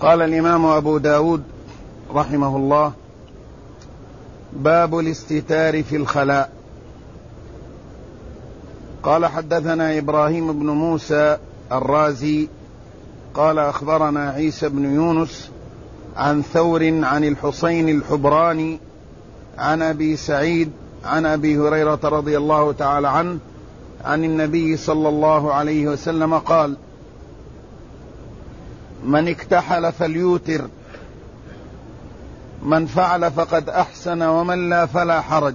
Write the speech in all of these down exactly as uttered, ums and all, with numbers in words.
قال الإمام أبو داود رحمه الله: باب الاستتار في الخلاء. قال: حدثنا إبراهيم بن موسى الرازي قال: أخبرنا عيسى بن يونس عن ثور عن الحسين الحبراني عن أبي سعيد عن أبي هريرة رضي الله تعالى عنه عن النبي صلى الله عليه وسلم قال: من اكتحل فليوتر، من فعل فقد أحسن، ومن لا فلا حرج،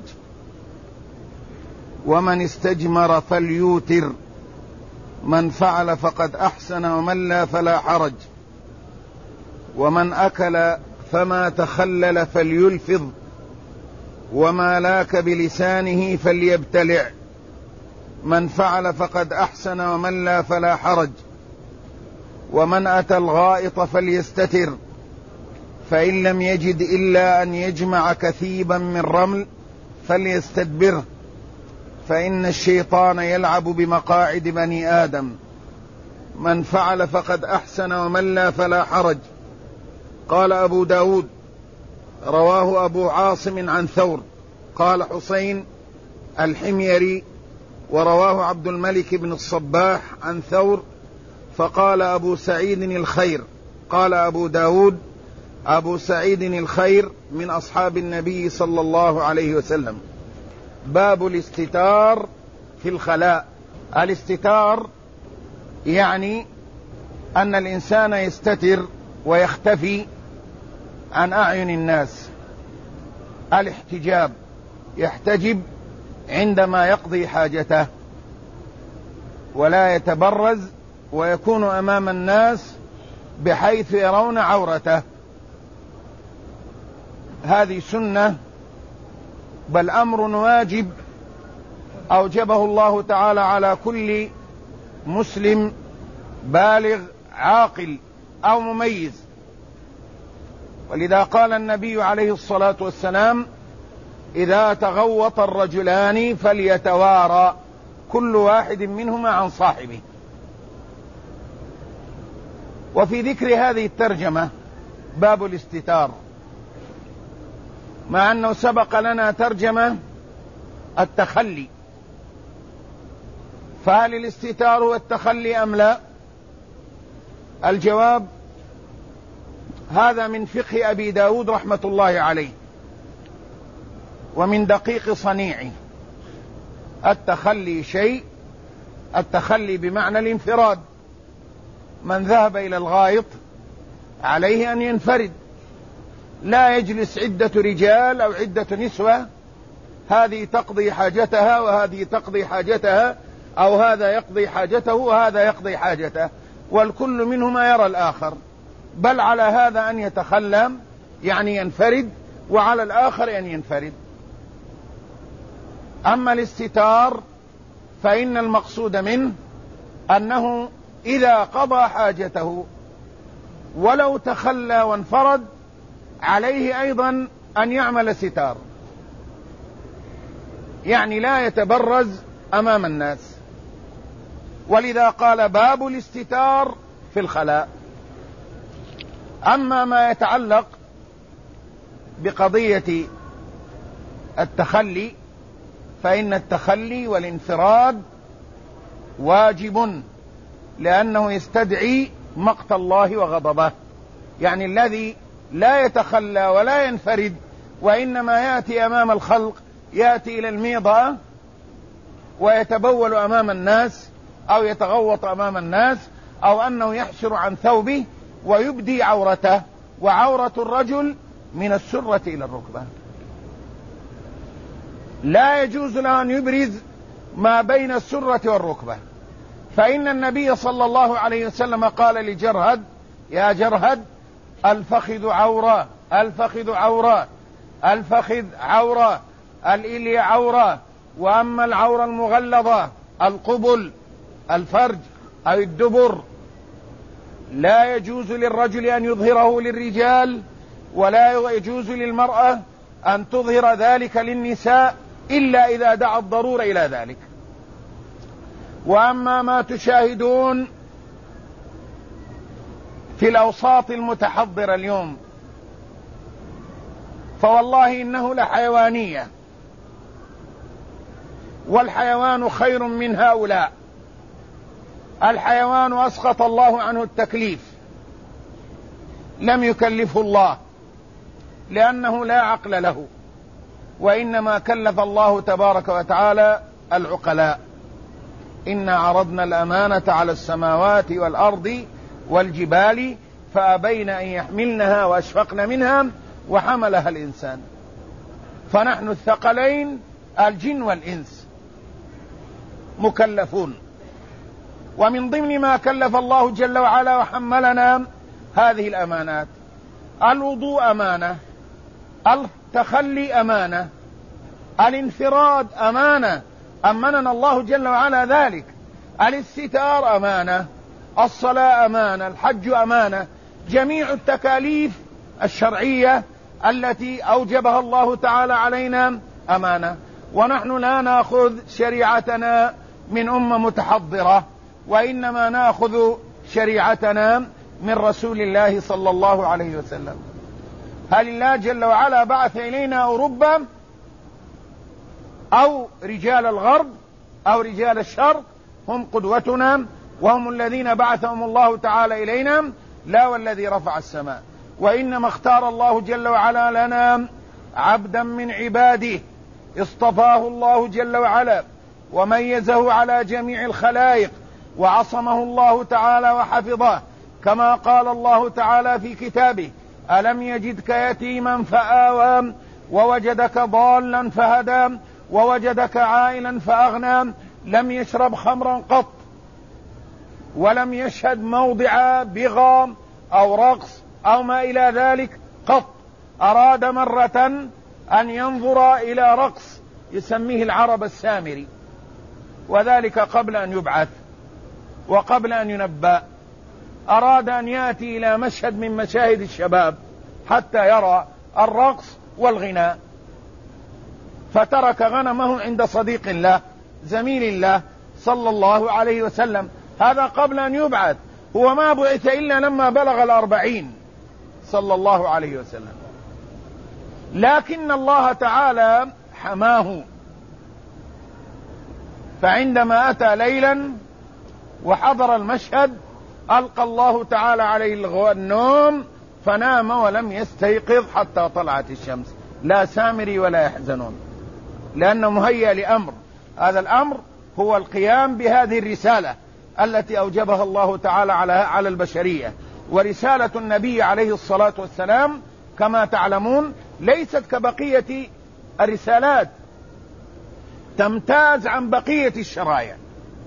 ومن استجمر فليوتر، من فعل فقد أحسن، ومن لا فلا حرج، ومن أكل فما تخلل فليلفظ، وما لاك بلسانه فليبتلع، من فعل فقد أحسن، ومن لا فلا حرج، ومن أتى الغائط فليستتر، فإن لم يجد إلا أن يجمع كثيبا من رمل فليستدبره، فإن الشيطان يلعب بمقاعد بني آدم، من فعل فقد أحسن، ومن لا فلا حرج. قال أبو داود: رواه أبو عاصم عن ثور قال حسين الحميري، ورواه عبد الملك بن الصباح عن ثور، فقال أبو سعيد الخير. قال أبو داود: أبو سعيد الخير من أصحاب النبي صلى الله عليه وسلم. باب الاستتار في الخلاء. الاستتار يعني أن الإنسان يستتر ويختفي عن أعين الناس. الاحتجاب، يحتجب عندما يقضي حاجته ولا يتبرز، ويكون أمام الناس بحيث يرون عورته. هذه سنة، بل أمر واجب أوجبه الله تعالى على كل مسلم بالغ عاقل أو مميز. ولذا قال النبي عليه الصلاة والسلام: إذا تغوط الرجلان فليتوارى كل واحد منهما عن صاحبه. وفي ذكر هذه الترجمة باب الاستتار، مع أنه سبق لنا ترجمة التخلي، فهل الاستتار هو التخلي أم لا؟ الجواب: هذا من فقه أبي داود رحمة الله عليه ومن دقيق صنيعه. التخلي شيء، التخلي بمعنى الانفراد. من ذهب إلى الغائط عليه أن ينفرد، لا يجلس عدة رجال أو عدة نسوة، هذه تقضي حاجتها وهذه تقضي حاجتها، أو هذا يقضي حاجته وهذا يقضي حاجته، والكل منهما يرى الآخر. بل على هذا أن يتخلى يعني ينفرد، وعلى الآخر أن ينفرد. أما الاستتار فإن المقصود منه أنه إذا قضى حاجته ولو تخلى وانفرد عليه أيضا أن يعمل ستار، يعني لا يتبرز أمام الناس. ولذا قال: باب الاستتار في الخلاء. أما ما يتعلق بقضية التخلي فإن التخلي والانفراد واجب، لأنه يستدعي مقت الله وغضبه. يعني الذي لا يتخلى ولا ينفرد وإنما يأتي أمام الخلق، يأتي إلى الميضة ويتبول أمام الناس أو يتغوط أمام الناس، أو أنه يحشر عن ثوبه ويبدي عورته، وعورة الرجل من السرة إلى الركبة، لا يجوز له أن يبرز ما بين السرة والركبة. فإن النبي صلى الله عليه وسلم قال لجرهد: يا جرهد، الفخذ عورة، الفخذ عورة، الفخذ عورة، الإلي عورة، وأما العورة المغلظة القبل، الفرج أو الدبر، لا يجوز للرجل أن يظهره للرجال، ولا يجوز للمرأة أن تظهر ذلك للنساء إلا إذا دعا الضرورة إلى ذلك. وأما ما تشاهدون في الأوساط المتحضرة اليوم، فوالله إنه لحيوانية، والحيوان خير من هؤلاء. الحيوان أسقط الله عنه التكليف، لم يكلفه الله لأنه لا عقل له، وإنما كلف الله تبارك وتعالى العقلاء. إنا عرضنا الأمانة على السماوات والأرض والجبال فأبين أن يحملنها وأشفقن منها وحملها الإنسان. فنحن الثقلين الجن والإنس مكلفون. ومن ضمن ما كلف الله جل وعلا وحملنا هذه الأمانات: الوضوء أمانة، التخلي أمانة، الانفراد أمانة، أمننا الله جل وعلا ذلك، الاستتار أمانة، الصلاة أمانة، الحج أمانة. جميع التكاليف الشرعية التي أوجبها الله تعالى علينا أمانة. ونحن لا نأخذ شريعتنا من أمة متحضرة، وإنما نأخذ شريعتنا من رسول الله صلى الله عليه وسلم. هل الله جل وعلا بعث إلينا أوروبا أو رجال الغرب أو رجال الشرق هم قدوتنا وهم الذين بعثهم الله تعالى إلينا؟ لا، والذي رفع السماء. وإنما اختار الله جل وعلا لنا عبدا من عباده اصطفاه الله جل وعلا وميزه على جميع الخلائق وعصمه الله تعالى وحفظه، كما قال الله تعالى في كتابه: ألم يجدك يتيما فآوى ووجدك ضالا فهدى ووجدك عائلا فأغنى. لم يشرب خمرا قط، ولم يشهد موضع بغى أو رقص أو ما إلى ذلك قط. أراد مرة أن ينظر إلى رقص يسميه العرب السامري، وذلك قبل أن يبعث وقبل أن ينبأ. أراد أن يأتي إلى مشهد من مشاهد الشباب حتى يرى الرقص والغناء، فترك غنمه عند صديق الله زميل الله صلى الله عليه وسلم. هذا قبل أن يبعث، هو ما بعث إلا لما بلغ الأربعين صلى الله عليه وسلم. لكن الله تعالى حماه، فعندما أتى ليلا وحضر المشهد ألقى الله تعالى عليه النوم فنام ولم يستيقظ حتى طلعت الشمس. لا سامري ولا يحزنون، لأنه مهيأ لأمر. هذا الأمر هو القيام بهذه الرسالة التي أوجبها الله تعالى على على البشرية. ورسالة النبي عليه الصلاة والسلام كما تعلمون ليست كبقية الرسالات، تمتاز عن بقية الشرائع.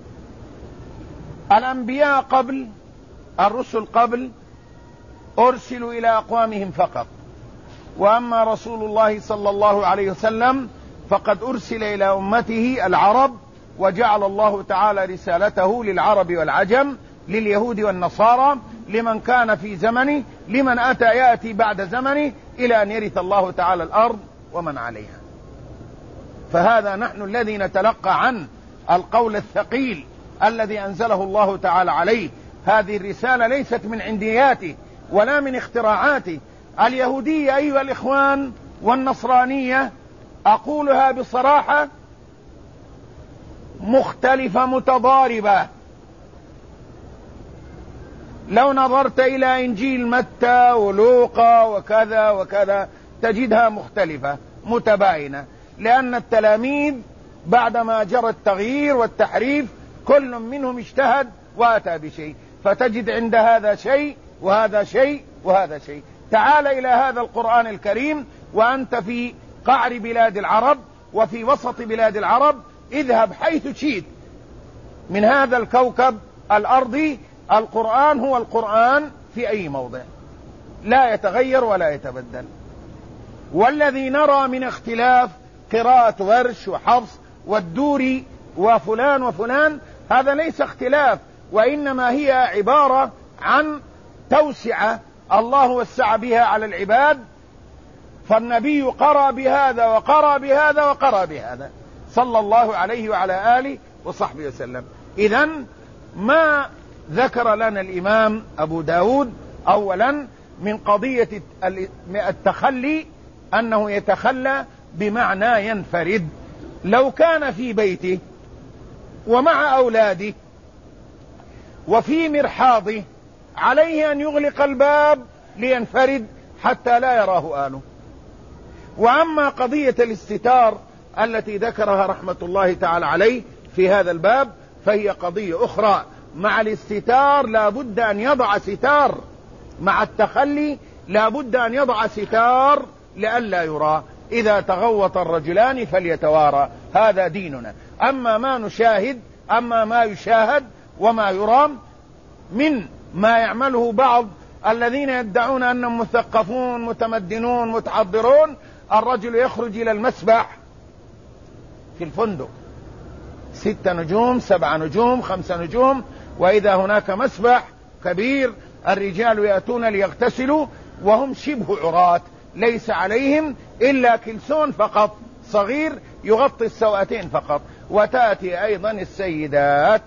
الأنبياء قبل، الرسل قبل، أرسلوا إلى أقوامهم فقط، وأما رسول الله صلى الله عليه وسلم فقد أرسل إلى أمته العرب، وجعل الله تعالى رسالته للعرب والعجم، لليهود والنصارى، لمن كان في زمنه، لمن أتى يأتي بعد زمنه، إلى أن يرث الله تعالى الأرض ومن عليها. فهذا نحن الذي نتلقى عن القول الثقيل الذي أنزله الله تعالى عليه. هذه الرسالة ليست من عندياته ولا من اختراعاته. اليهودية أيها الإخوان والنصرانية، أقولها بصراحة، مختلفة متضاربة. لو نظرت إلى إنجيل متى ولوقا وكذا وكذا تجدها مختلفة متباينة، لأن التلاميذ بعدما جرى التغيير والتحريف كل منهم اجتهد وأتى بشيء، فتجد عند هذا شيء وهذا شيء وهذا شيء. تعال إلى هذا القرآن الكريم وأنت في قعر بلاد العرب وفي وسط بلاد العرب، اذهب حيث شئت من هذا الكوكب الأرضي، القرآن هو القرآن في أي موضع، لا يتغير ولا يتبدل. والذي نرى من اختلاف قراءة ورش وحفص والدوري وفلان وفلان، هذا ليس اختلاف، وإنما هي عبارة عن توسعة الله وسع بها على العباد. فالنبي قرأ بهذا وقرأ بهذا وقرأ بهذا صلى الله عليه وعلى آله وصحبه وسلم. إذن ما ذكر لنا الإمام أبو داود أولا من قضية التخلي أنه يتخلى بمعنى ينفرد. لو كان في بيته ومع أولاده وفي مرحاضه عليه أن يغلق الباب لينفرد حتى لا يراه آله. وأما قضية الاستتار التي ذكرها رحمة الله تعالى عليه في هذا الباب فهي قضية أخرى. مع الاستتار لا بد أن يضع ستار، مع التخلي لا بد أن يضع ستار لئلا يرى. إذا تغوط الرجلان فليتوارى، هذا ديننا. أما ما نشاهد أما ما يشاهد وما يرام من ما يعمله بعض الذين يدعون أنهم مثقفون متمدنون متحضرون، الرجل يخرج إلى المسبح في الفندق ستة نجوم سبعة نجوم خمسة نجوم، وإذا هناك مسبح كبير الرجال يأتون ليغتسلوا وهم شبه عراة، ليس عليهم إلا كلسون فقط صغير يغطي السوأتين فقط، وتأتي أيضا السيدات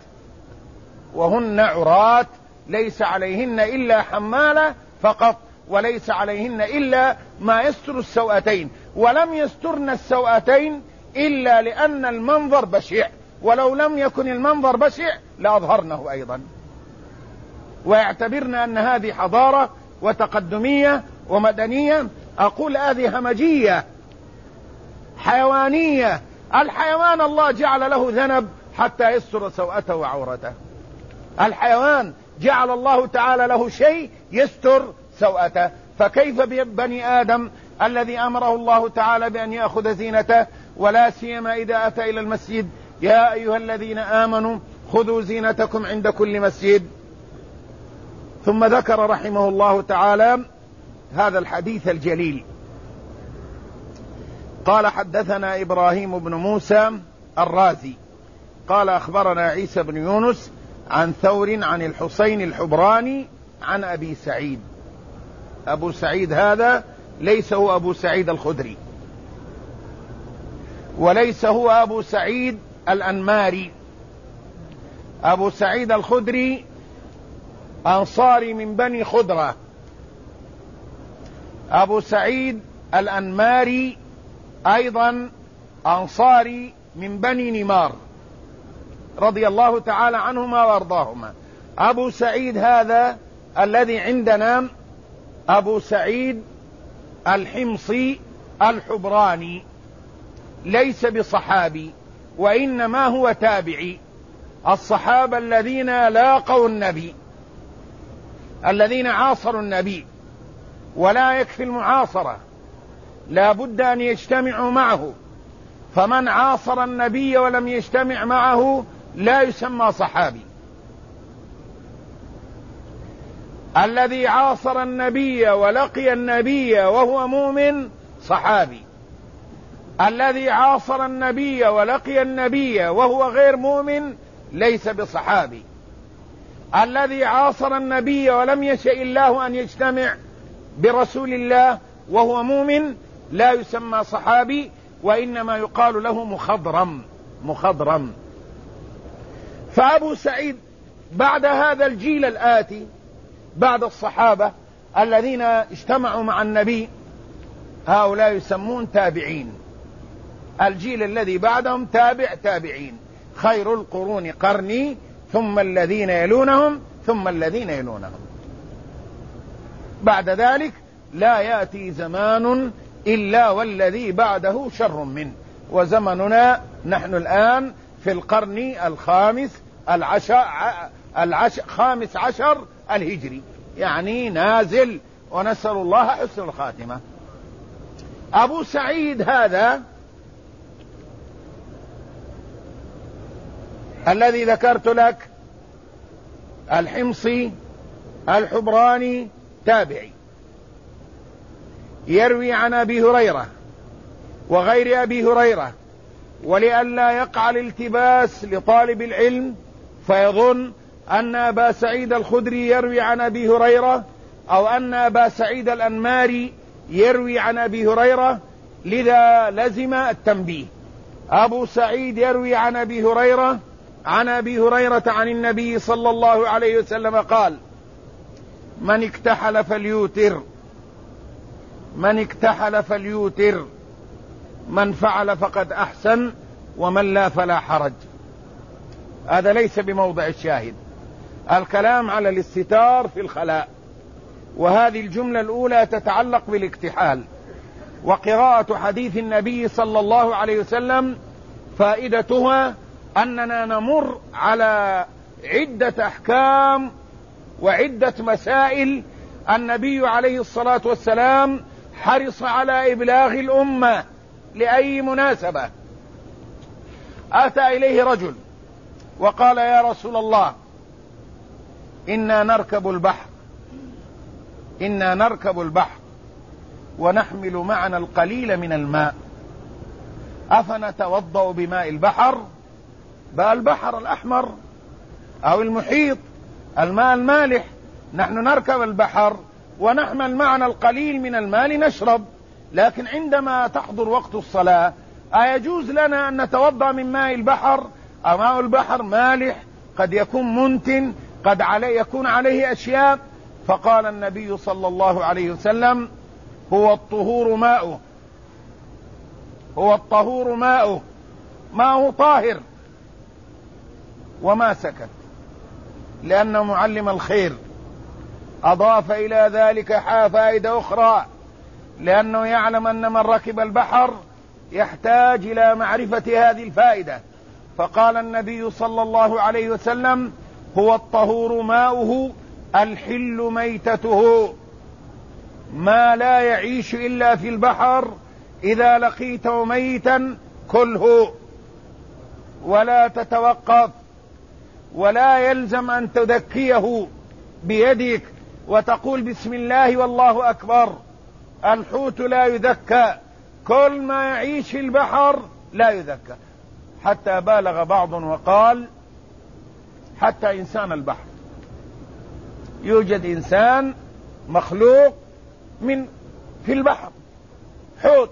وهن عراة ليس عليهن إلا حمالة فقط، وليس عليهن إلا ما يستر السوأتين، ولم يسترن السوأتين إلا لأن المنظر بشع، ولو لم يكن المنظر بشع لأظهرنه أيضا، ويعتبرن أن هذه حضارة وتقدمية ومدنية. أقول هذه همجية حيوانية. الحيوان الله جعل له ذنب حتى يستر سوءته وعورته، الحيوان جعل الله تعالى له شيء يستر سوءته، فكيف ببني آدم الذي أمره الله تعالى بأن يأخذ زينته، ولا سيما إذا أتى إلى المسجد يا أيها الذين آمنوا خذوا زينتكم عند كل مسجد. ثم ذكر رحمه الله تعالى هذا الحديث الجليل. قال حدثنا إبراهيم بن موسى الرازي قال أخبرنا عيسى بن يونس عن ثور عن الحسين الحبراني عن أبي سعيد. أبو سعيد هذا ليس هو أبو سعيد الخدري، وليس هو أبو سعيد الأنماري. أبو سعيد الخدري أنصاري من بني خدرة، أبو سعيد الأنماري أيضا أنصاري من بني نمار رضي الله تعالى عنهما وارضاهما. أبو سعيد هذا الذي عندنا أبو سعيد الحمصي الحبراني ليس بصحابي، وإنما هو تابعي. الصحابة الذين لاقوا النبي الذين عاصروا النبي، ولا يكفي المعاصرة، لا بد أن يجتمعوا معه، فمن عاصر النبي ولم يجتمع معه لا يسمى صحابي. الذي عاصر النبي ولقي النبي وهو مؤمن صحابي، الذي عاصر النبي ولقي النبي وهو غير مؤمن ليس بصحابي. الذي عاصر النبي ولم يشاء الله أن يجتمع برسول الله وهو مؤمن لا يسمى صحابي، وإنما يقال له مخضرم مخضرم. فأبو سعيد بعد هذا الجيل الآتي بعد الصحابة الذين اجتمعوا مع النبي هؤلاء يسمون تابعين. الجيل الذي بعدهم تابع تابعين. خير القرون قرني ثم الذين يلونهم ثم الذين يلونهم. بعد ذلك لا يأتي زمان إلا والذي بعده شر منه، وزمننا نحن الآن في القرن الخامس العشر العشر خامس عشر الهجري، يعني نازل، ونسأل الله حسن الخاتمة. أبو سعيد هذا الذي ذكرت لك الحمصي الحبراني تابعي، يروي عن أبي هريرة وغير أبي هريرة، ولئلا يقع الالتباس لطالب العلم فيظن أن أبا سعيد الخدري يروي عن أبي هريرة أو أن أبا سعيد الأنماري يروي عن أبي هريرة، لذا لزم التنبيه. أبو سعيد يروي عن أبي هريرة عن أبي هريرة عن النبي صلى الله عليه وسلم قال: من اكتحل فليوتر، من اكتحل فليوتر، من فعل فقد أحسن، ومن لا فلا حرج. هذا ليس بموضع الشاهد، الكلام على الاستتار في الخلاء، وهذه الجملة الأولى تتعلق بالاكتحال. وقراءة حديث النبي صلى الله عليه وسلم فائدتها أننا نمر على عدة أحكام وعدة مسائل النبي عليه الصلاة والسلام حرص على إبلاغ الأمة لأي مناسبة. أتى إليه رجل وقال: يا رسول الله، إنا نركب البحر إنا نركب البحر ونحمل معنا القليل من الماء، أفنتوضأ بماء البحر؟ بقى البحر الأحمر أو المحيط، الماء المالح، نحن نركب البحر ونحمل معنا القليل من الماء لنشرب، لكن عندما تحضر وقت الصلاة أيجوز لنا أن نتوضأ من ماء البحر؟ ماء البحر مالح، قد يكون منتن، قد علي يكون عليه أشياء. فقال النبي صلى الله عليه وسلم: هو الطهور ماؤه، هو الطهور ماؤه، ماؤه طاهر. وما سكت، لأنه معلم الخير. أضاف إلى ذلك فائدة أخرى، لأنه يعلم أن من ركب البحر يحتاج إلى معرفة هذه الفائدة. فقال النبي صلى الله عليه وسلم: هو الطهور ماؤه الحل ميتته، ما لا يعيش إلا في البحر إذا لقيته ميتا كله، ولا تتوقف، ولا يلزم أن تذكيه بيدك وتقول بسم الله والله أكبر. الحوت لا يذكى، كل ما يعيش في البحر لا يذكى. حتى بالغ بعض وقال: حتى إنسان البحر، يوجد إنسان مخلوق من في البحر، حوت،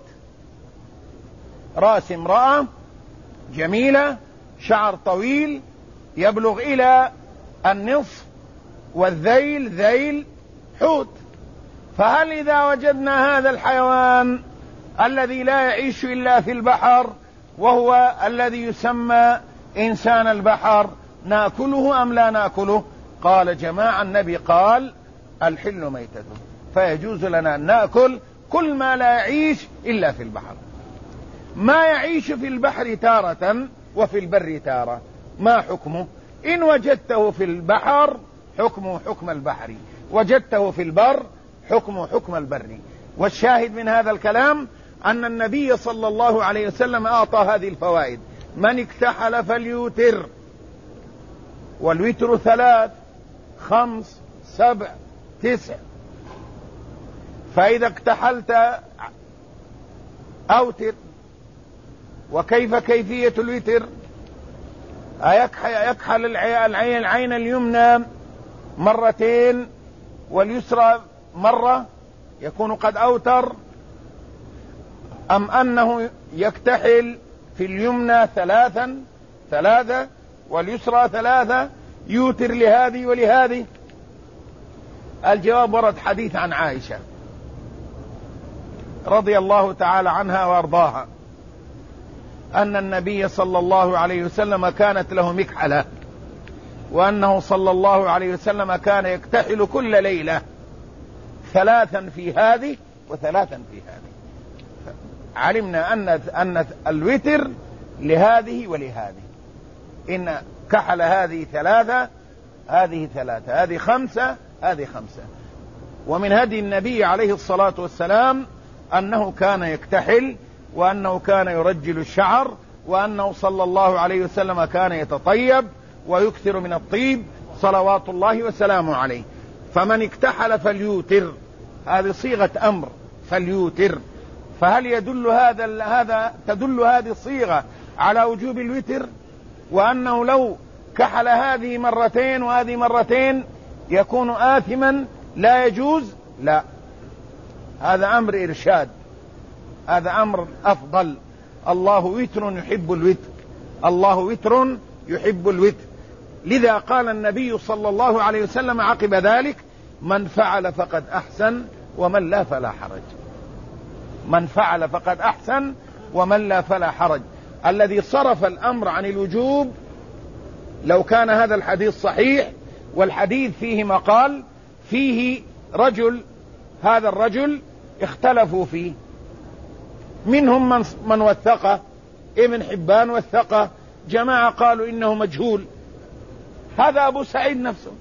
رأس امرأة جميلة، شعر طويل يبلغ إلى النصف، والذيل ذيل حوت. فهل إذا وجدنا هذا الحيوان الذي لا يعيش إلا في البحر وهو الذي يسمى إنسان البحر نأكله أم لا نأكله؟ قال جماعة النبي قال: الحل ميتته، فيجوز لنا أن نأكل كل ما لا يعيش إلا في البحر. ما يعيش في البحر تارة وفي البر تارة، ما حكمه؟ إن وجدته في البحر حكمه حكم البحر، وجدته في البر حكمه حكم البر. والشاهد من هذا الكلام أن النبي صلى الله عليه وسلم أعطى هذه الفوائد: من اكتحل فليوتر، والوتر ثلاث، خمس، سبع، تسع. فإذا اكتحلت أوتر. وكيف كيفية الوتر؟ يكحل العين, العين اليمنى مرتين واليسرى مرة، يكون قد أوتر، أم أنه يكتحل في اليمنى ثلاثا ثلاثة واليسرى ثلاثة، يوتر لهذه ولهذه؟ الجواب: ورد حديث عن عائشة رضي الله تعالى عنها وارضاها أن النبي صلى الله عليه وسلم كانت له مكحلة، وأنه صلى الله عليه وسلم كان يكتحل كل ليلة ثلاثا في هذه وثلاثا في هذه. علمنا أن أن الوتر لهذه ولهذه، إن كحل هذه ثلاثة، هذه ثلاثة، هذه خمسة، هذه خمسة. ومن هدي النبي عليه الصلاة والسلام أنه كان يكتحل، وأنه كان يرجل الشعر، وأنه صلى الله عليه وسلم كان يتطيب ويكثر من الطيب صلوات الله وسلامه عليه. فمن اكتحل فليوتر، هذه صيغة أمر، فليوتر. فهل يدل هذا هذا تدل هذه الصيغة على وجوب الوتر، وأنه لو كحل هذه مرتين وهذه مرتين يكون آثما لا يجوز؟ لا، هذا أمر إرشاد، هذا أمر أفضل. الله وتر يحب الوتر، الله وتر يحب الوتر. لذا قال النبي صلى الله عليه وسلم عقب ذلك: من فعل فقد أحسن ومن لا فلا حرج. من فعل فقد أحسن ومن لا فلا حرج. الذي صرف الأمر عن الوجوب، لو كان هذا الحديث صحيح، والحديث فيه مقال، فيه رجل، هذا الرجل اختلفوا فيه، منهم من, من وثقه، ابن حبان وثقه، جماعة قالوا إنه مجهول، هذا أبو سعيد نفسه،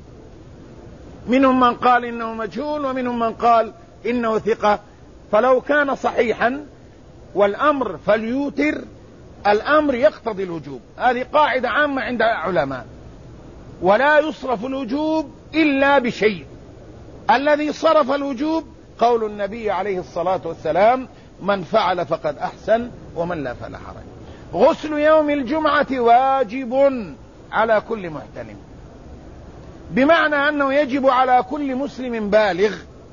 منهم من قال إنه مجهول ومنهم من قال إنه ثقة. فلو كان صحيحا والأمر فليوتر، الأمر يقتضي الوجوب، هذه قاعدة عامة عند العلماء، ولا يصرف الوجوب إلا بشيء. الذي صرف الوجوب قول النبي عليه الصلاة والسلام: من فعل فقد أحسن ومن لا فلا حرج. غسل يوم الجمعة واجب على كل محتلم، بمعنى أنه يجب على كل مسلم بالغ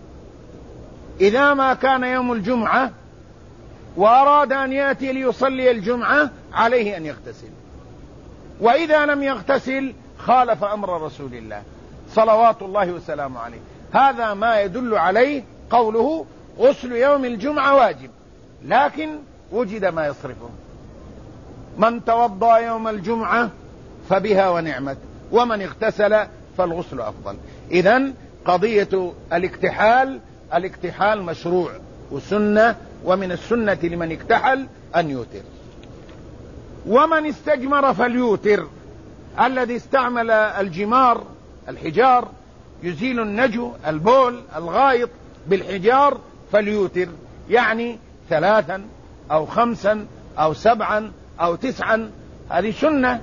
إذا ما كان يوم الجمعة وأراد أن يأتي ليصلي الجمعة عليه أن يغتسل، وإذا لم يغتسل خالف أمر رسول الله صلوات الله وسلامه عليه. هذا ما يدل عليه قوله: غسل يوم الجمعة واجب، لكن وجد ما يصرفه. من توضأ يوم الجمعة فبها ونعمت، ومن اغتسل فالغسل أفضل. إذن قضية الاكتحال، الاكتحال مشروع وسنة، ومن السنة لمن اكتحل أن يوتر. ومن استجمر فليوتر، الذي استعمل الجمار، الحجار، يزيل النجو، البول، الغائط بالحجار فليوتر، يعني ثلاثا أو خمسا أو سبعا أو تسعا، هذه سنة.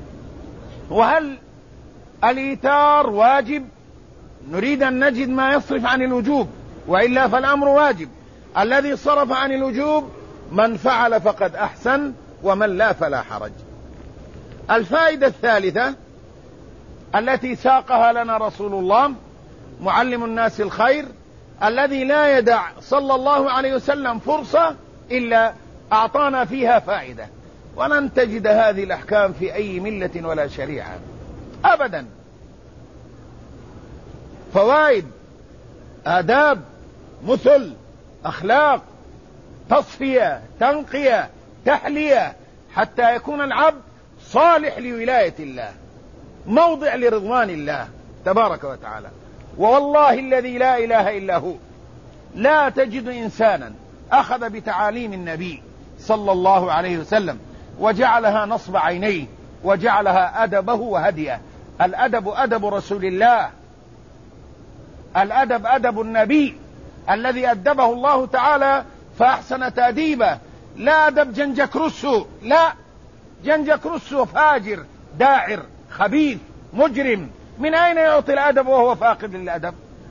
وهل الإيتار واجب؟ نريد أن نجد ما يصرف عن الوجوب، وإلا فالأمر واجب. الذي صرف عن الوجوب: من فعل فقد أحسن ومن لا فلا حرج. الفائدة الثالثة التي ساقها لنا رسول الله معلم الناس الخير، الذي لا يدع صلى الله عليه وسلم فرصة إلا أعطانا فيها فائدة، ولن تجد هذه الأحكام في أي ملة ولا شريعة أبدا. فوائد، آداب، مثل، أخلاق، تصفية، تنقية، تحلية، حتى يكون العبد صالح لولاية الله، موضع لرضوان الله تبارك وتعالى. ووالله الذي لا إله إلا هو لا تجد إنسانا أخذ بتعاليم النبي صلى الله عليه وسلم وجعلها نصب عينيه وجعلها أدبه وهديه. الأدب أدب رسول الله، الأدب أدب النبي الذي أدبه الله تعالى فأحسن تأديبه. لا أدب جنجك رسو، لا، جنجك رسو فاجر داعر خبيث مجرم، من أين يعطي الأدب وهو فاقد للأدب؟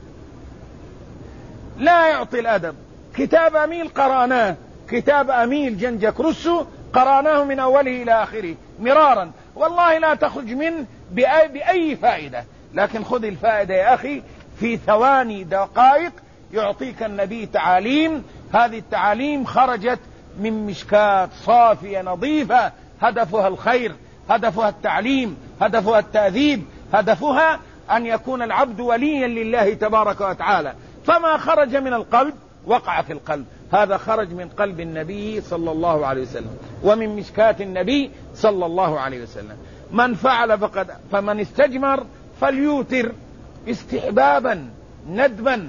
لا يعطي الأدب. كتاب أميل قرأناه، كتاب أميل جنجك رسو قرأناه من أوله إلى آخره مرارا، والله لا تخرج منه بأي, بأي فائدة، لكن خذ الفائدة يا أخي في ثواني دقائق يعطيك النبي تعاليم. هذه التعاليم خرجت من مشكاة صافية نظيفة، هدفها الخير، هدفها التعليم، هدفها التأديب، هدفها أن يكون العبد وليا لله تبارك وتعالى. فما خرج من القلب وقع في القلب، هذا خرج من قلب النبي صلى الله عليه وسلم ومن مشكاة النبي صلى الله عليه وسلم. من فعل فقد فمن استجمر فليوتر استحبابا ندبا،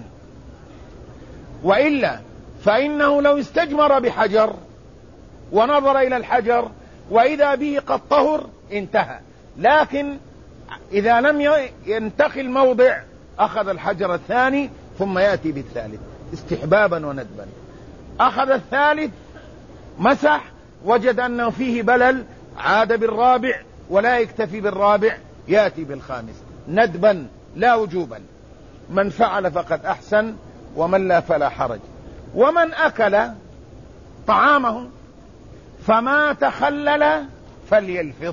وإلا فإنه لو استجمر بحجر ونظر إلى الحجر وإذا به قد طهر انتهى، لكن إذا لم ينتقي الموضع أخذ الحجر الثاني ثم يأتي بالثالث استحبابا وندبا. أخذ الثالث مسح وجد أنه فيه بلل عاد بالرابع، ولا يكتفي بالرابع يأتي بالخامس ندبا لا وجوبا. من فعل فقد أحسن ومن لا فلا حرج. ومن أكل طعامه فما تخلل فليلفظ،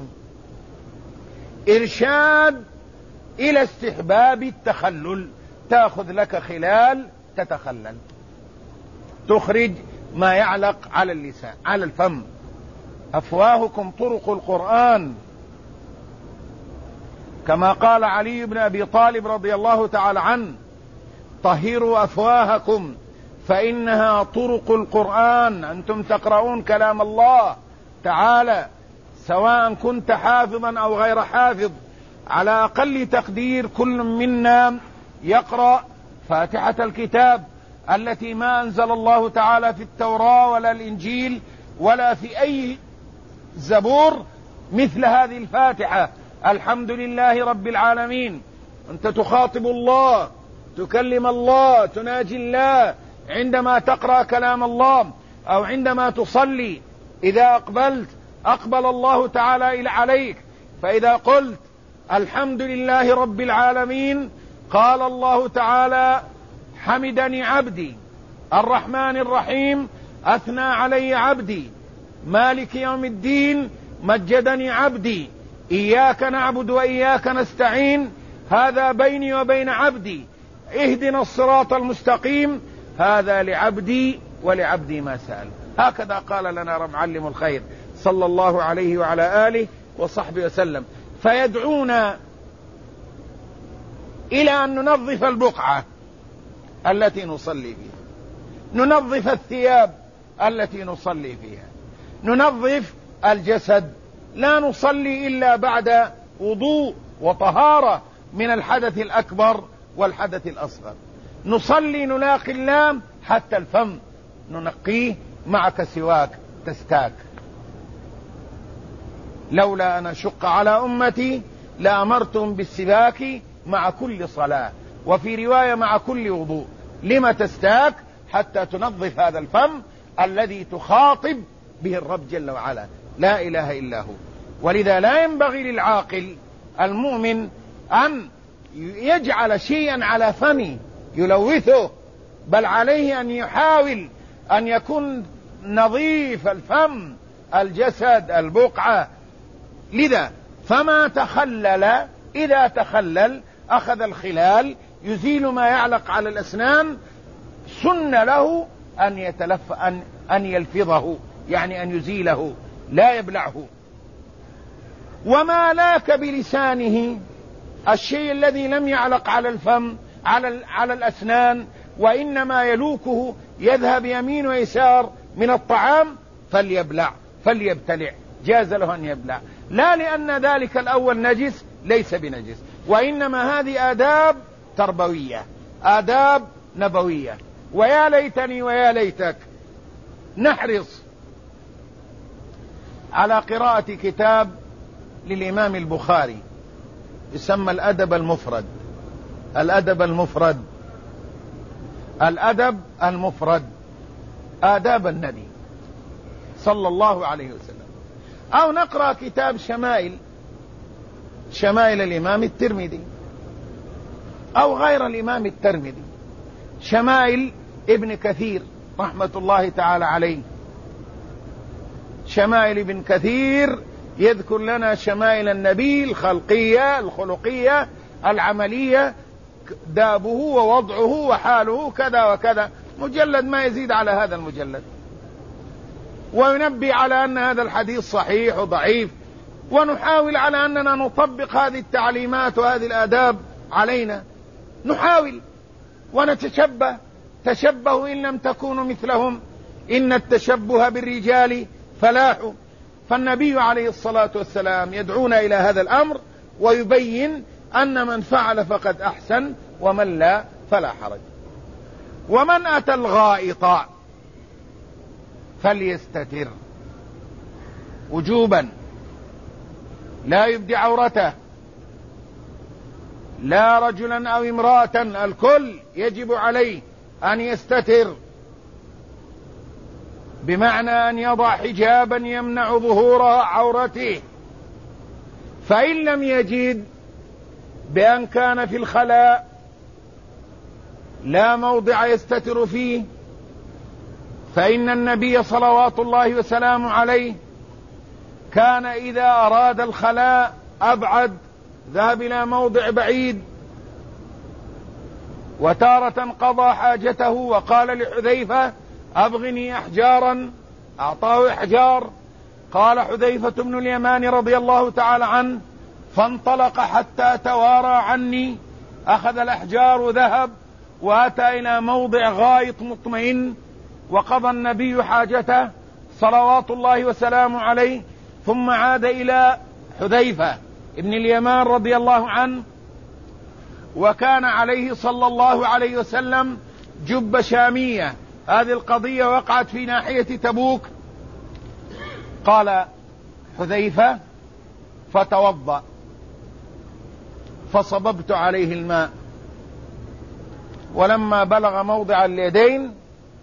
إرشاد إلى استحباب التخلل، تأخذ لك خلال تتخلل، تخرج ما يعلق على اللسان على الفم. أفواهكم طرق القرآن، كما قال علي بن أبي طالب رضي الله تعالى عنه: طهروا أفواهكم فإنها طرق القرآن. أنتم تقرؤون كلام الله تعالى سواء كنت حافظا أو غير حافظ، على أقل تقدير كل منا يقرأ فاتحة الكتاب التي ما أنزل الله تعالى في التوراة ولا الإنجيل ولا في أي زبور مثل هذه الفاتحة. الحمد لله رب العالمين. أنت تخاطب الله، تكلم الله، تناجي الله عندما تقرأ كلام الله أو عندما تصلي. إذا أقبلت أقبل الله تعالى إلى عليك، فإذا قلت الحمد لله رب العالمين قال الله تعالى حمدني عبدي، الرحمن الرحيم أثنى علي عبدي، مالك يوم الدين مجدني عبدي، إياك نعبد وإياك نستعين هذا بيني وبين عبدي، اهدنا الصراط المستقيم هذا لعبدي ولعبدي ما سأل. هكذا قال لنا معلم الخير صلى الله عليه وعلى آله وصحبه وسلم. فيدعونا إلى أن ننظف البقعة التي نصلي فيها، ننظف الثياب التي نصلي فيها، ننظف الجسد. لا نصلي إلا بعد وضوء وطهارة من الحدث الأكبر والحدث الأصغر. نصلي نلاقي الله حتى الفم ننقيه معك سواك تستاك. لولا أن أشق على أمتي لأمرتهم بالسواك مع كل صلاة، وفي رواية مع كل وضوء. لما تستاك؟ حتى تنظف هذا الفم الذي تخاطب به الرب جل وعلا، لا إله إلا هو. ولذا لا ينبغي للعاقل المؤمن أن يجعل شيئا على فمه يلوثه، بل عليه أن يحاول أن يكون نظيف الفم، الجسد، البقعة. لذا فما تخلل، إذا تخلل أخذ الخلال يزيل ما يعلق على الأسنان، سن له أن يتلف أن, أن يلفظه، يعني أن يزيله لا يبلعه. وما لاك بلسانه، الشيء الذي لم يعلق على الفم على, على الأسنان وإنما يلوكه يذهب يمين ويسار من الطعام، فليبلع فليبتلع، جاز له أن يبلع، لا لأن ذلك الأول نجس، ليس بنجس، وإنما هذه آداب تربوية، آداب نبوية. ويا ليتني ويا ليتك نحرص على قراءة كتاب للإمام البخاري يسمى الأدب المفرد. الأدب المفرد الأدب المفرد آداب النبي صلى الله عليه وسلم. أو نقرأ كتاب شمائل شمائل الإمام الترمذي أو غير الإمام الترمذي، شمائل ابن كثير رحمة الله تعالى عليه. شمائل ابن كثير يذكر لنا شمائل النبي الخلقية الخلقية العملية، دابه ووضعه وحاله كذا وكذا، مجلد ما يزيد على هذا المجلد، وينبي على أن هذا الحديث صحيح وضعيف، ونحاول على أننا نطبق هذه التعليمات وهذه الآداب علينا، نحاول ونتشبه. تشبهوا إن لم تكونوا مثلهم إن التشبه بالرجال فلاح. فالنبي عليه الصلاة والسلام يدعونا إلى هذا الأمر ويبين أن من فعل فقد أحسن ومن لا فلا حرج. ومن أتى الغائط فليستتر وجوبا، لا يبدي عورته، لا رجلا أو امرأة، الكل يجب عليه أن يستتر، بمعنى أن يضع حجابا يمنع ظهور عورته. فإن لم يجد بأن كان في الخلاء لا موضع يستتر فيه، فإن النبي صلوات الله وسلامه عليه كان إذا أراد الخلاء أبعد، ذهب إلى موضع بعيد. وتارة قضى حاجته وقال لحذيفة أبغني أحجارا، أعطاه أحجار. قال حذيفة بن اليمان رضي الله تعالى عنه فانطلق حتى توارى عني، أخذ الأحجار وذهب وأتى إلى موضع غائط مطمئن وقضى النبي حاجته صلوات الله وسلامه عليه، ثم عاد إلى حذيفة ابن اليمان رضي الله عنه، وكان عليه صلى الله عليه وسلم جبة شامية. هذه القضية وقعت في ناحية تبوك. قال حذيفة: فتوضأ فصببت عليه الماء، ولما بلغ موضع اليدين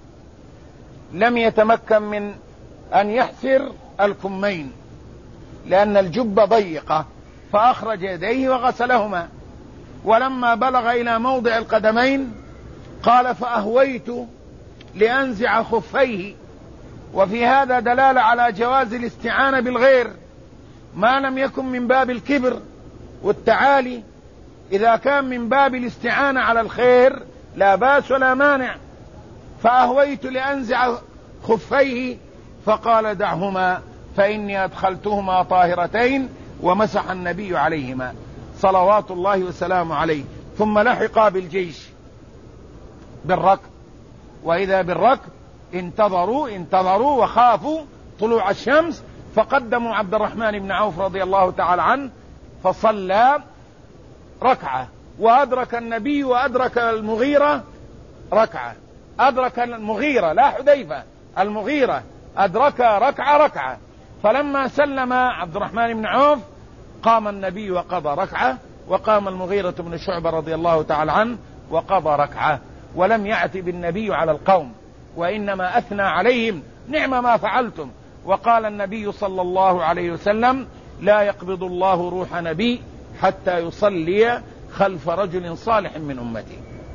لم يتمكن من أن يحسر الكمين لأن الجبة ضيقة، فأخرج يديه وغسلهما. ولما بلغ إلى موضع القدمين قال: فأهويت لأنزع خفيه. وفي هذا دلالة على جواز الاستعانة بالغير ما لم يكن من باب الكبر والتعالي. إذا كان من باب الاستعانة على الخير لا باس ولا مانع. فأهويت لأنزع خفيه فقال: دعهما فإني أدخلتهما طاهرتين. ومسح النبي عليهما صلوات الله وسلامه عليه. ثم لحق بالجيش بالركب، وإذا بالركب انتظروا انتظروا وخافوا طلوع الشمس، فقدموا عبد الرحمن بن عوف رضي الله تعالى عنه فصلى ركعة، وأدرك النبي وأدرك المغيرة ركعة. أدرك المغيرة لا حذيفة، المغيرة أدرك ركعة ركعة. فلما سلم عبد الرحمن بن عوف قام النبي وقضى ركعة، وقام المغيرة بن شعبة رضي الله تعالى عنه وقضى ركعة، ولم يعتب النبي على القوم وإنما أثنى عليهم: نعم ما فعلتم. وقال النبي صلى الله عليه وسلم: لا يقبض الله روح نبي حتى يصلي خلف رجل صالح من أمته.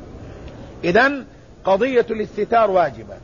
إذن قضية الاستتار واجبة.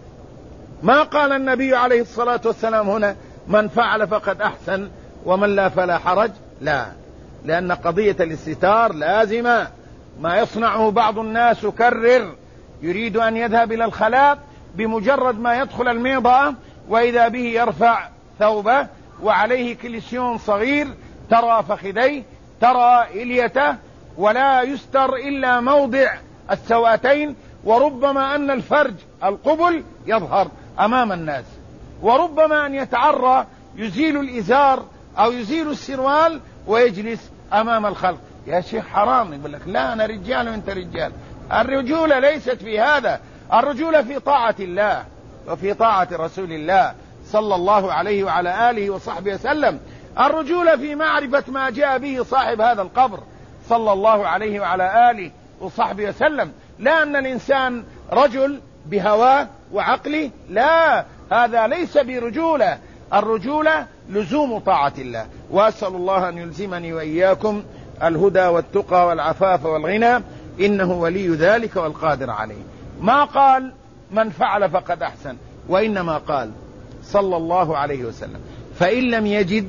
ما قال النبي عليه الصلاة والسلام هنا: من فعل فقد أحسن ومن لا فلا حرج، لا، لأن قضية الاستتار لازمة. ما يصنعه بعض الناس كرر، يريد أن يذهب إلى الخلاء بمجرد ما يدخل الميضة وإذا به يرفع ثوبه وعليه كليسيون صغير ترى فخذيه ترى إليته، ولا يستر إلا موضع السواتين، وربما أن الفرج القبل يظهر أمام الناس، وربما أن يتعرى يزيل الإزار أو يزيل السروال ويجلس أمام الخلق. يا شيخ حرام. يقول لك: لا، أنا رجال وأنت رجال. الرجولة ليست في هذا، الرجولة في طاعة الله وفي طاعة رسول الله صلى الله عليه وعلى آله وصحبه وسلم. الرجولة في معرفة ما جاء به صاحب هذا القبر صلى الله عليه وعلى آله وصحبه وسلم، لا أن الإنسان رجل بهواه وعقله، لا، هذا ليس برجولة. الرجولة لزوم طاعة الله. وأسأل الله أن يلزمني وإياكم الهدى والتقى والعفاف والغنى، إنه ولي ذلك والقادر عليه. ما قال من فعل فقد أحسن، وإنما قال صلى الله عليه وسلم: فإن لم يجد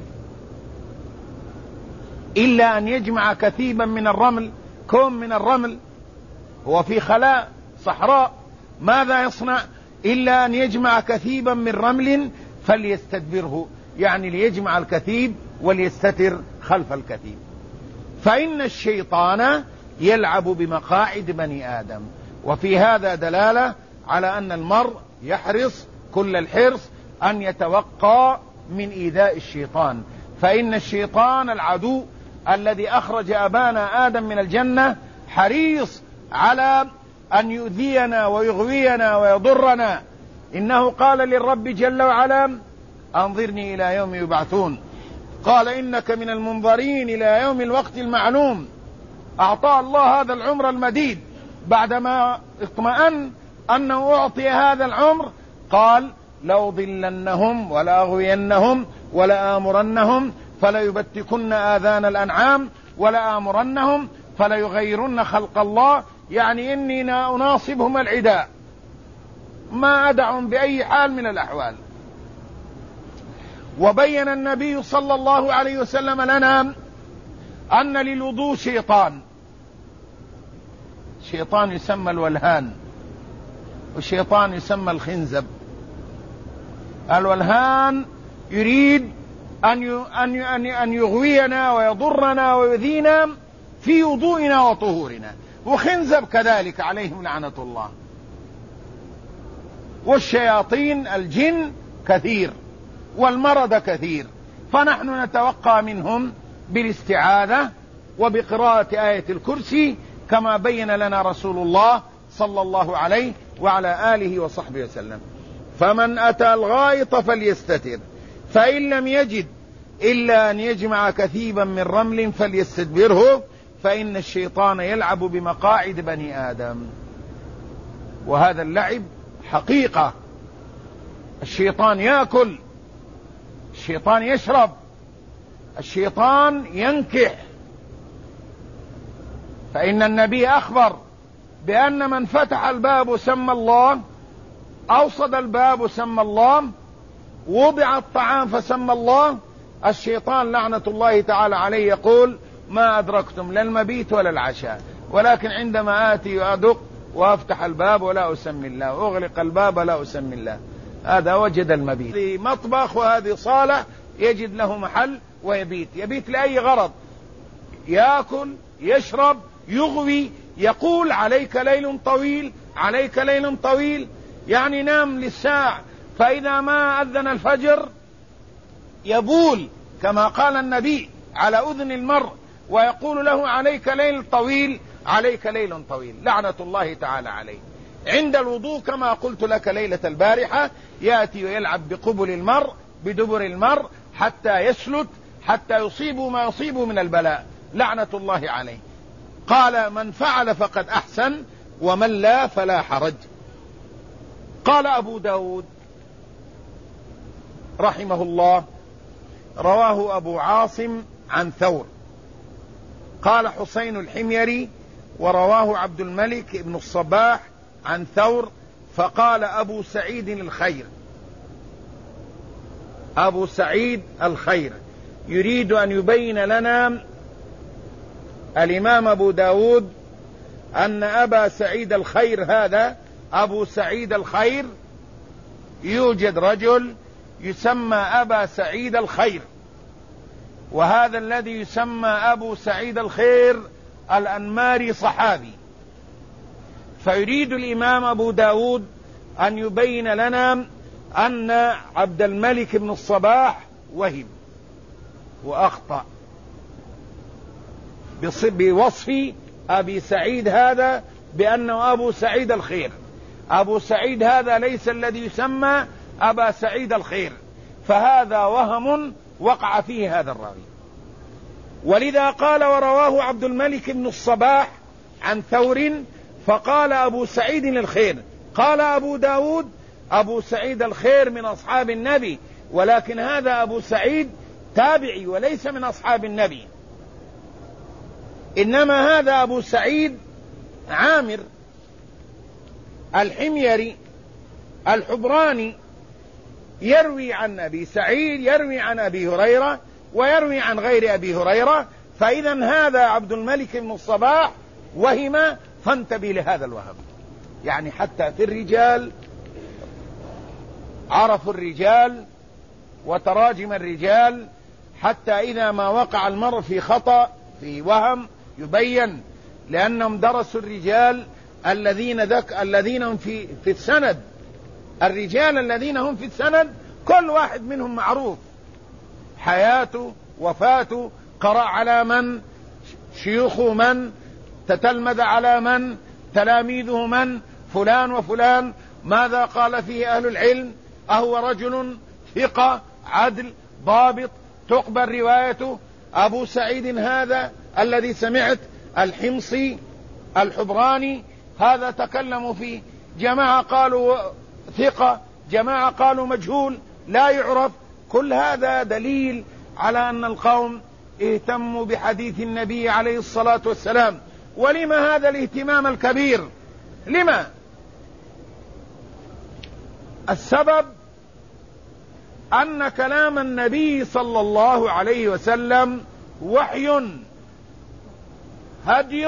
إلا أن يجمع كثيبا من الرمل، كوم من الرمل، هو في خلاء صحراء، ماذا يصنع؟ إلا أن يجمع كثيبا من رمل فليستدبره، يعني ليجمع الكثيب وليستتر خلف الكثيب. فإن الشيطان يلعب بمقاعد بني آدم. وفي هذا دلالة على أن المرء يحرص كل الحرص أن يتوقى من إيذاء الشيطان، فإن الشيطان العدو الذي أخرج أبانا آدم من الجنة حريص على أن يؤذينا ويغوينا ويضرنا. إنه قال للرب جل وعلا: أنظرني إلى يوم يبعثون، قال: إنك من المنظرين إلى يوم الوقت المعلوم. أعطى الله هذا العمر المديد بعدما اطمأن أنه أعطي هذا العمر، قال: لأضلنهم ولأغوينهم ولآمرنهم فليبتكن آذان الأنعام ولآمرنهم فليغيرن خلق الله، يعني إني أناصبهم العداء، ما أدعهم بأي حال من الأحوال. وبين النبي صلى الله عليه وسلم لنا أن للوضوء شيطان، شيطان يسمى الولهان، والشيطان يسمى الخنزب. الولهان يريد أن يغوينا ويضرنا ويؤذينا في وضوئنا وطهورنا، وخنزب كذلك عليهم لعنة الله. والشياطين الجن كثير والمرض كثير، فنحن نتوقى منهم بالاستعاذة وبقراءة آية الكرسي كما بين لنا رسول الله صلى الله عليه وعلى آله وصحبه وسلم. فمن أتى الغائط فليستتر، فإن لم يجد إلا أن يجمع كثيبا من رمل فليستدبره، فإن الشيطان يلعب بمقاعد بني آدم. وهذا اللعب حقيقة. الشيطان يأكل، الشيطان يشرب، الشيطان ينكح. فإن النبي أخبر بأن من فتح الباب سمى الله، أوصد الباب سمى الله، وضع الطعام فسمى الله. الشيطان لعنة الله تعالى عليه يقول: ما أدركتم لا المبيت ولا العشاء، ولكن عندما آتي وأدق وأفتح الباب ولا أسمي الله، وأغلق الباب ولا أسمي الله، هذا وجد المبيت. في مطبخ وهذه صالة يجد له محل ويبيت، يبيت لأي غرض، يأكل، يشرب، يغوي، يقول: عليك ليل طويل، عليك ليل طويل، يعني نام للساعة. فإذا ما أذن الفجر يبول كما قال النبي على أذن المرء، ويقول له: عليك ليل طويل، عليك ليل طويل، لعنة الله تعالى عليه. عند الوضوء كما قلت لك ليلة البارحة، يأتي ويلعب بقبل المرء بدبر المرء حتى يسلت، حتى يصيب ما يصيب من البلاء، لعنة الله عليه. قال: من فعل فقد أحسن، ومن لا فلا حرج. قال أبو داود رحمه الله: رواه أبو عاصم عن ثور. قال حسين الحميري: ورواه عبد الملك بن الصباح عن ثور. فقال أبو سعيد الخير، أبو سعيد الخير يريد أن يبين لنا الإمام أبو داود أن أبا سعيد الخير هذا، أبو سعيد الخير، يوجد رجل يسمى أبا سعيد الخير، وهذا الذي يسمى أبو سعيد الخير الأنماري صحابي. فيريد الإمام أبو داود أن يبين لنا أن عبد الملك بن الصباح وهم وأخطأ بوصف أبي سعيد هذا بأنه أبو سعيد الخير. أبو سعيد هذا ليس الذي يسمى أبا سعيد الخير، فهذا وهم وقع فيه هذا الراوي. ولذا قال: ورواه عبد الملك بن الصباح عن ثور، فقال أبو سعيد الخير. قال أبو داود: أبو سعيد الخير من أصحاب النبي، ولكن هذا أبو سعيد تابعي وليس من أصحاب النبي، إنما هذا أبو سعيد عامر الحميري الحبراني، يروي عن أبي سعيد، يروي عن أبي هريرة، ويروي عن غير أبي هريرة. فإذا هذا عبد الملك بن الصباح وهم، فانتبه لهذا الوهم. يعني حتى في الرجال عرفوا الرجال وتراجم الرجال، حتى إذا ما وقع المرء في خطأ في وهم يبين، لأنهم درسوا الرجال الذين ذك الذين هم في في السند. الرجال الذين هم في السند كل واحد منهم معروف، حياته، وفاته، قرأ على من، شيوخه من، تتلمذ على من، تلاميذه من، فلان وفلان، ماذا قال فيه أهل العلم، أهو رجل ثقة عدل ضابط تقبل روايته. أبو سعيد هذا الذي سمعت الحمصي الحبراني هذا تكلموا فيه، جماعة قالوا ثقة، جماعة قالوا مجهول لا يعرف. كل هذا دليل على أن القوم اهتموا بحديث النبي عليه الصلاة والسلام. ولما هذا الاهتمام الكبير؟ لما؟ السبب أن كلام النبي صلى الله عليه وسلم وحي هدي،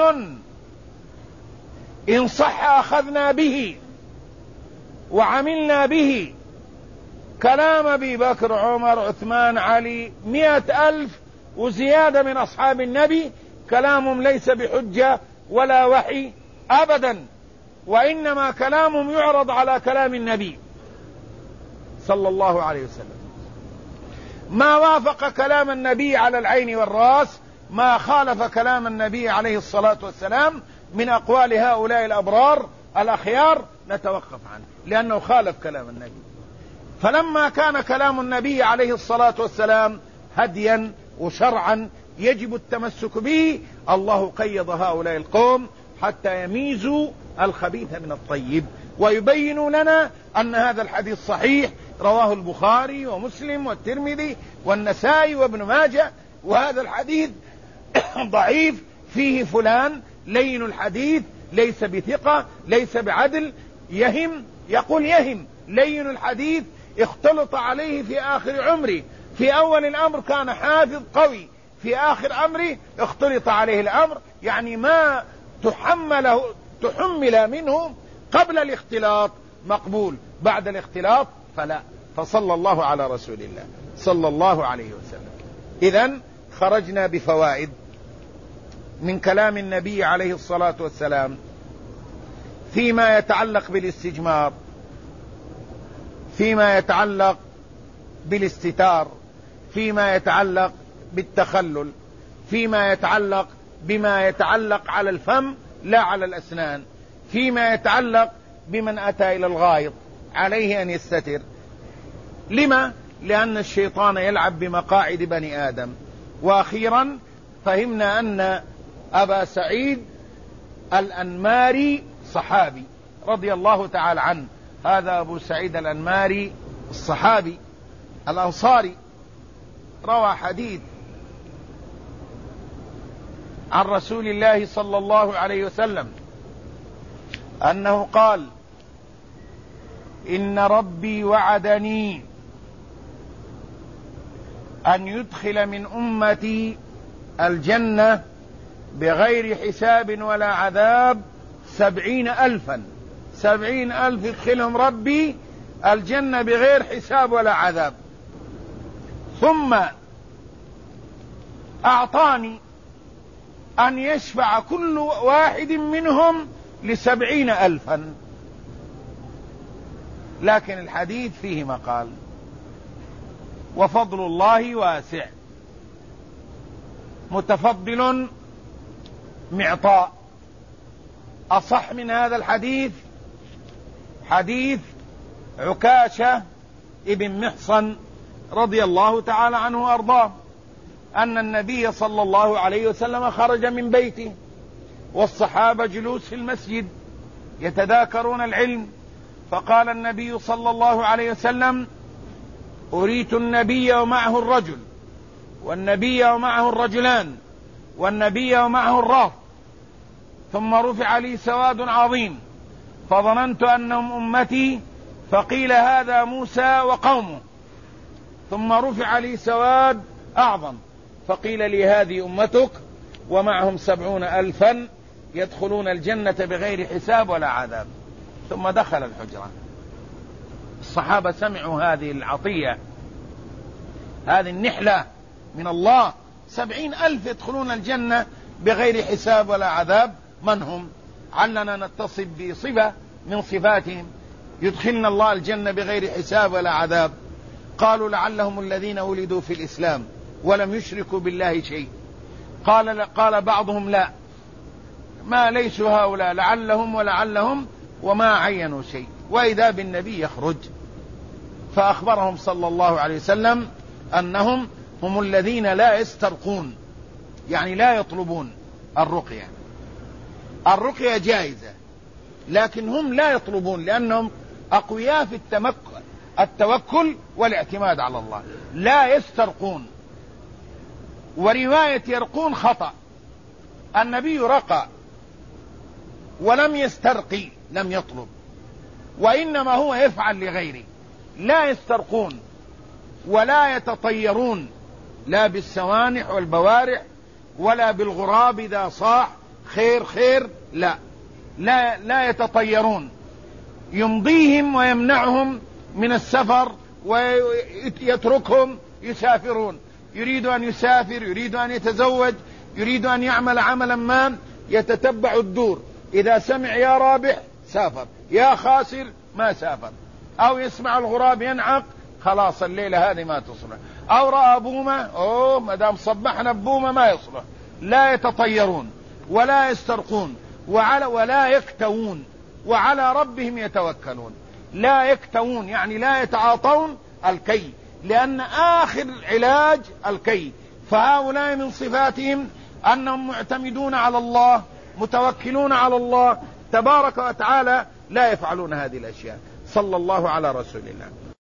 إن صح أخذنا به وعملنا به. كلام أبي بكر، عمر، عثمان، علي، مئة ألف وزيادة من أصحاب النبي كلامهم ليس بحجة ولا وحي أبدا، وإنما كلامهم يعرض على كلام النبي صلى الله عليه وسلم. ما وافق كلام النبي على العين والرأس، ما خالف كلام النبي عليه الصلاة والسلام من أقوال هؤلاء الأبرار الأخيار نتوقف عنه، لأنه خالف كلام النبي. فلما كان كلام النبي عليه الصلاة والسلام هديا وشرعا يجب التمسك به، الله قيض هؤلاء القوم حتى يميزوا الخبيث من الطيب، ويبينوا لنا أن هذا الحديث صحيح، رواه البخاري ومسلم والترمذي والنسائي وابن ماجه، وهذا الحديث ضعيف فيه فلان لين الحديث، ليس بثقة، ليس بعدل، يهم، يقول يهم، لين الحديث، اختلط عليه في آخر عمره، في أول الأمر كان حافظ قوي، في آخر أمره اختلط عليه الأمر، يعني ما تحمله تحمل منه قبل الاختلاط مقبول، بعد الاختلاط فلا. فصلى الله على رسول الله صلى الله عليه وسلم. إذن خرجنا بفوائد من كلام النبي عليه الصلاة والسلام فيما يتعلق بالاستجمار، فيما يتعلق بالاستتار، فيما يتعلق بالتخلل، فيما يتعلق بما يتعلق على الفم لا على الأسنان، فيما يتعلق بمن أتى إلى الغائط عليه أن يستتر. لما؟ لأن الشيطان يلعب بمقاعد بني آدم. وأخيرا فهمنا أن أبا سعيد الأنماري صحابي رضي الله تعالى عنه، هذا أبو سعيد الأنماري الصحابي الأنصاري، روى حديث عن رسول الله صلى الله عليه وسلم أنه قال: إن ربي وعدني أن يدخل من أمتي الجنة بغير حساب ولا عذاب سبعين ألفا، سبعين ألف يدخلهم ربي الجنة بغير حساب ولا عذاب. ثم أعطاني أن يشفع كل واحد منهم لسبعين ألفا. لكن الحديث فيه مقال، وفضل الله واسع، متفضل معطاء. أصح من هذا الحديث حديث عكاشة ابن محصن رضي الله تعالى عنه وأرضاه، أن النبي صلى الله عليه وسلم خرج من بيته والصحابة جلوس في المسجد يتذاكرون العلم، فقال النبي صلى الله عليه وسلم: أريت النبي ومعه الرجل، والنبي ومعه الرجلان، والنبي ومعه الراف، ثم رفع لي سواد عظيم فظننت أنهم أمتي، فقيل هذا موسى وقومه، ثم رفع لي سواد أعظم فقيل لي هذه أمتك ومعهم سبعون ألفا يدخلون الجنة بغير حساب ولا عذاب. ثم دخل الحجرة. الصحابة سمعوا هذه العطية، هذه النحلة من الله، سبعين ألف يدخلون الجنة بغير حساب ولا عذاب. من هم؟ علنا نتصف بصفة من صفاتهم يدخلنا الله الجنة بغير حساب ولا عذاب. قالوا: لعلهم الذين ولدوا في الإسلام ولم يشركوا بالله شيء. قال قال بعضهم: لا، ما ليسوا هؤلاء، لعلهم ولعلهم، وما عينوا شيء. وإذا بالنبي يخرج فأخبرهم صلى الله عليه وسلم أنهم هم الذين لا يسترقون، يعني لا يطلبون الرقية. الرقية جائزة، لكن هم لا يطلبون، لأنهم أقوياء في التوكل والاعتماد على الله، لا يسترقون. ورواية يرقون خطأ، النبي رقى ولم يسترقي، لم يطلب، وإنما هو يفعل لغيره. لا يسترقون ولا يتطيرون، لا بالسوانح والبوارح ولا بالغراب إذا صاح خير خير، لا لا, لا يتطيرون. يمضيهم ويمنعهم من السفر ويتركهم يسافرون، يريد أن يسافر، يريد أن يتزوج، يريد أن يعمل عملا ما، يتتبع الدور، إذا سمع يا رابح سافر، يا خاسر ما سافر. أو يسمع الغراب ينعق، خلاص الليلة هذه ما تصلح. أو رأى بومة، أوه مدام صبحنا ببومة ما يصلح. لا يتطيرون ولا يسترقون وعلى ولا يكتوون، وعلى ربهم يتوكلون. لا يكتوون يعني لا يتعاطون الكي، لأن آخر علاج الكي. فهؤلاء من صفاتهم أنهم معتمدون على الله، متوكلون على الله تبارك وتعالى، لا يفعلون هذه الأشياء. صلى الله على رسول الله.